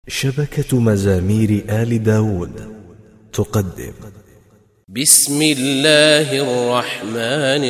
شبكة مزامير آل داود تقدم بسم الله الرحمن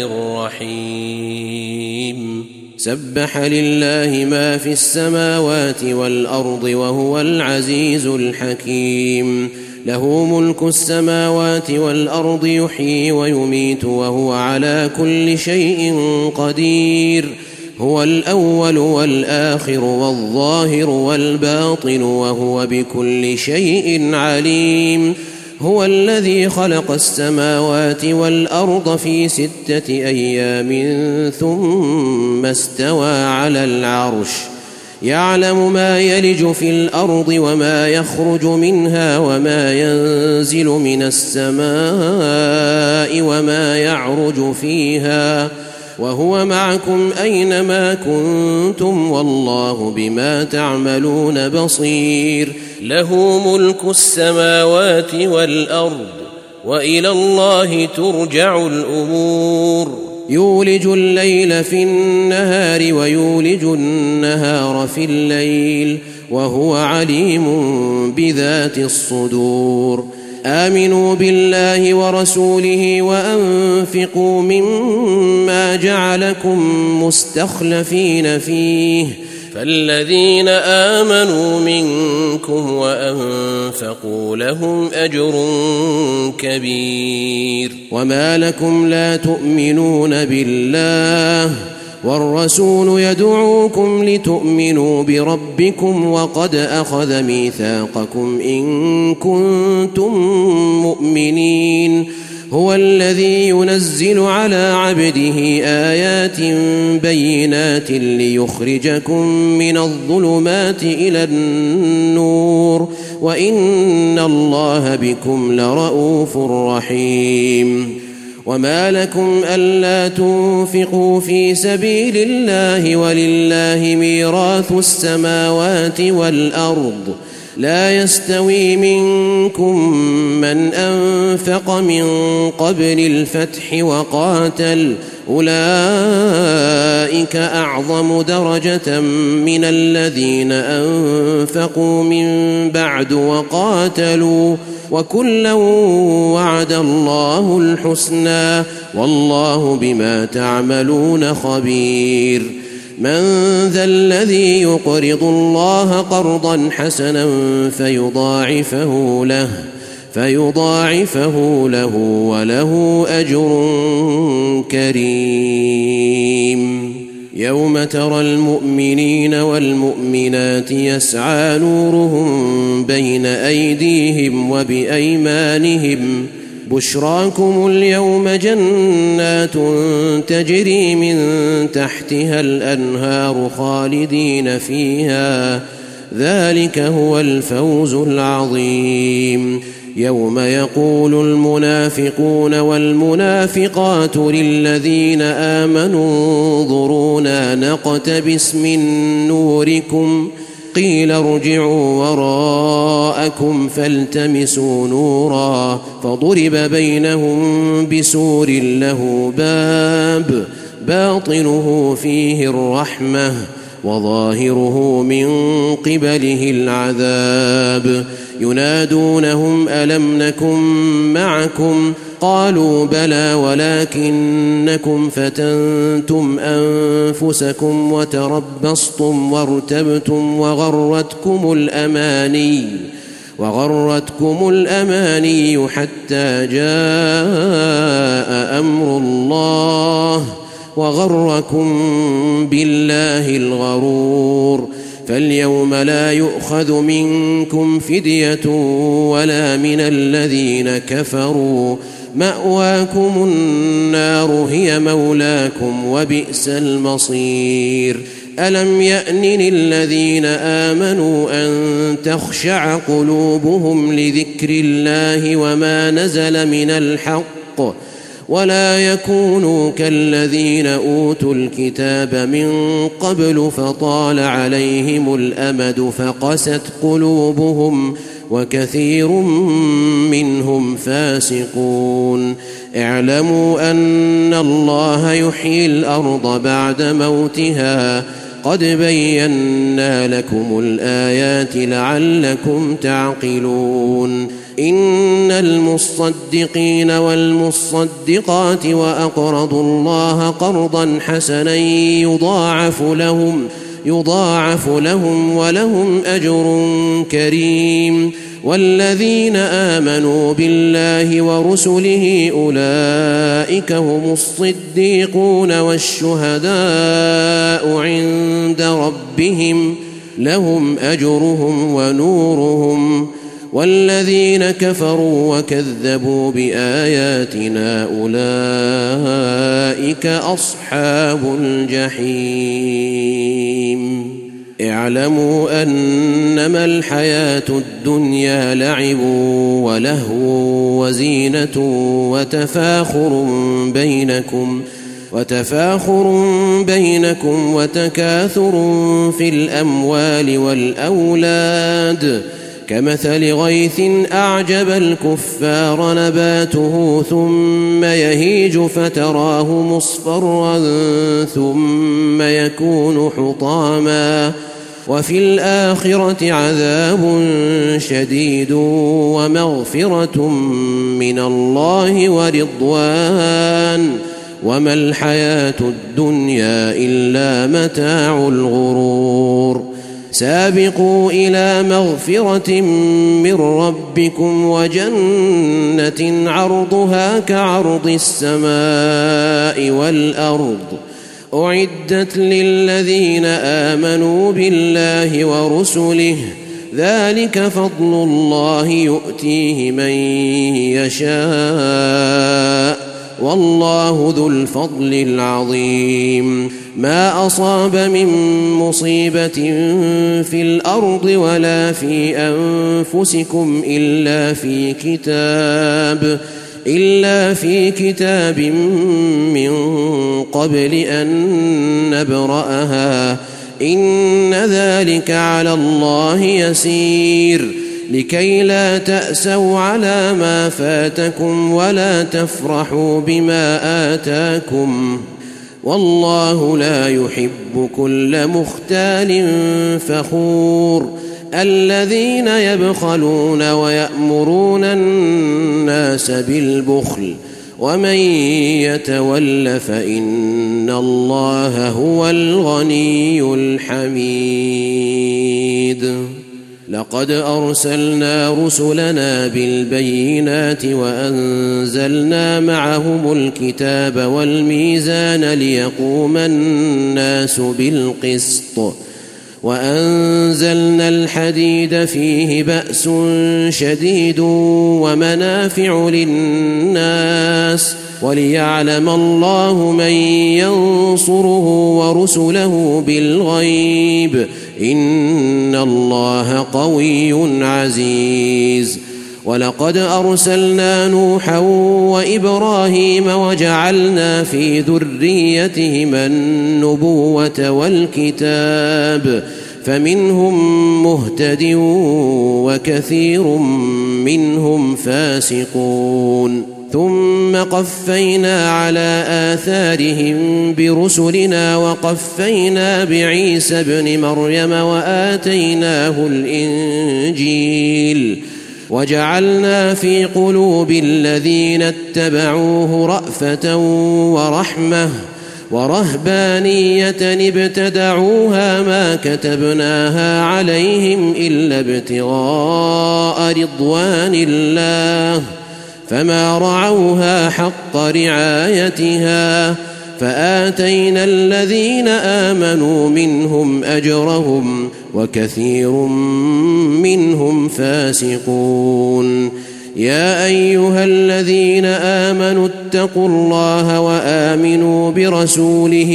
الرحيم. سبح لله ما في السماوات والأرض وهو العزيز الحكيم. له ملك السماوات والأرض يحيي ويميت وهو على كل شيء قدير. هو الأول والآخر والظاهر والباطن وهو بكل شيء عليم. هو الذي خلق السماوات والأرض في 6 أيام ثم استوى على العرش. يعلم ما يلج في الأرض وما يخرج منها وما ينزل من السماء وما يعرج فيها وهو معكم أينما كنتم والله بما تعملون بصير. له ملك السماوات والأرض وإلى الله ترجع الأمور. يولج الليل في النهار ويولج النهار في الليل وهو عليم بذات الصدور. آمنوا بالله ورسوله وأنفقوا مما جعلكم مستخلفين فيه فالذين آمنوا منكم وأنفقوا لهم أجر كبير. وما لكم لا تؤمنون بالله والرسول يدعوكم لتؤمنوا بربكم وقد أخذ ميثاقكم إن كنتم مؤمنين. هو الذي ينزل على عبده آيات بينات ليخرجكم من الظلمات إلى النور وإن الله بكم لرؤوف رحيم. وما لكم ألا تنفقوا في سبيل الله ولله ميراث السماوات والأرض. لا يستوي منكم من أنفق من قبل الفتح وقاتل أولئك أعظم درجة من الذين أنفقوا من بعد وقاتلوا وكلا وعد الله الحسنى والله بما تعملون خبير. من ذا الذي يقرض الله قرضا حسنا فيضاعفه له وله أجر كريم. يوم ترى المؤمنين والمؤمنات يسعى نورهم بين أيديهم وبأيمانهم بشراكم اليوم جنات تجري من تحتها الأنهار خالدين فيها ذلك هو الفوز العظيم. يوم يقول المنافقون والمنافقات للذين آمنوا انظرونا نقتبس من نوركم قيل ارجعوا وراءكم فالتمسوا نورا فضرب بينهم بسور له باب باطنه فيه الرحمة وظاهره من قبله العذاب. ينادونهم ألم نكن معكم قالوا بلى ولكنكم فتنتم أنفسكم وتربصتم وارتبتم وغرتكم الأماني حتى جاء أمر الله وغركم بالله الغرور. فاليوم لا يؤخذ منكم فدية ولا من الذين كفروا مأواكم النار هي مولاكم وبئس المصير. ألم يأن للذين آمنوا أن تخشع قلوبهم لذكر الله وما نزل من الحق ولا يكونوا كالذين أوتوا الكتاب من قبل فطال عليهم الأمد فقست قلوبهم وكثير منهم فاسقون. اعلموا أن الله يحيي الأرض بعد موتها قد بينا لكم الآيات لعلكم تعقلون إن المصدقين والمصدقات وأقرضوا الله قرضا حسنا يضاعف لهم ولهم أجر كريم والذين آمنوا بالله ورسله أولئك هم الصديقون والشهداء عند ربهم لهم أجرهم ونورهم والذين كفروا وكذبوا بآياتنا أولئك أصحاب الجحيم اعلموا أنما الحياة الدنيا لعب ولهو وزينة وتفاخر بينكم وتكاثر في الأموال والأولاد كمثل غيث أعجب الكفار نباته ثم يهيج فتراه مصفرا ثم يكون حطاما وفي الآخرة عذاب شديد ومغفرة من الله ورضوان وما الحياة الدنيا إلا متاع الغرور سابقوا إلى مغفرة من ربكم وجنة عرضها كعرض السماء والأرض أعدت للذين آمنوا بالله ورسله ذلك فضل الله يؤتيه من يشاء والله ذو الفضل العظيم ما أصاب من مصيبة في الأرض ولا في أنفسكم إلا في كتاب من قبل أن نبرأها إن ذلك على الله يسير لكي لا تأسوا على ما فاتكم ولا تفرحوا بما آتاكم والله لا يحب كل مختال فخور الذين يبخلون ويأمرون الناس بالبخل ومن يتول فإن الله هو الغني الحميد لقد أرسلنا رسلنا بالبينات وأنزلنا معهم الكتاب والميزان ليقوم الناس بالقسط وأنزلنا الحديد فيه بأس شديد ومنافع للناس وليعلم الله من ينصره ورسله بالغيب إن الله قوي عزيز ولقد أرسلنا نوحا وإبراهيم وجعلنا في ذريتهما النبوة والكتاب فمنهم مهتد وكثير منهم فاسقون ثم قفينا على آثارهم برسلنا وقفينا بعيسى ابن مريم وآتيناه الإنجيل وجعلنا في قلوب الذين اتبعوه رأفة ورحمة ورهبانية ابتدعوها ما كتبناها عليهم إلا ابتغاء رضوان الله فما رعوها حق رعايتها فآتينا الذين آمنوا منهم أجرهم وكثير منهم فاسقون يا أيها الذين آمنوا اتقوا الله وآمنوا برسوله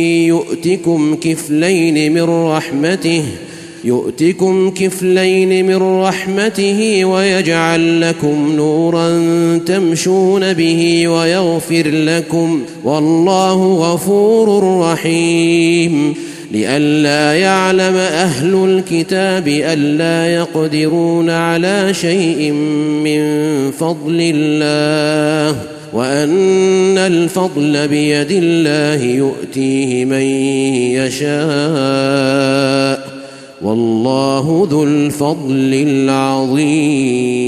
يؤتكم كفلين من رحمته ويجعل لكم نورا تمشون به ويغفر لكم والله غفور رحيم لئلا يعلم أهل الكتاب ألا يقدرون على شيء من فضل الله وأن الفضل بيد الله يؤتيه من يشاء والله ذو الفضل العظيم.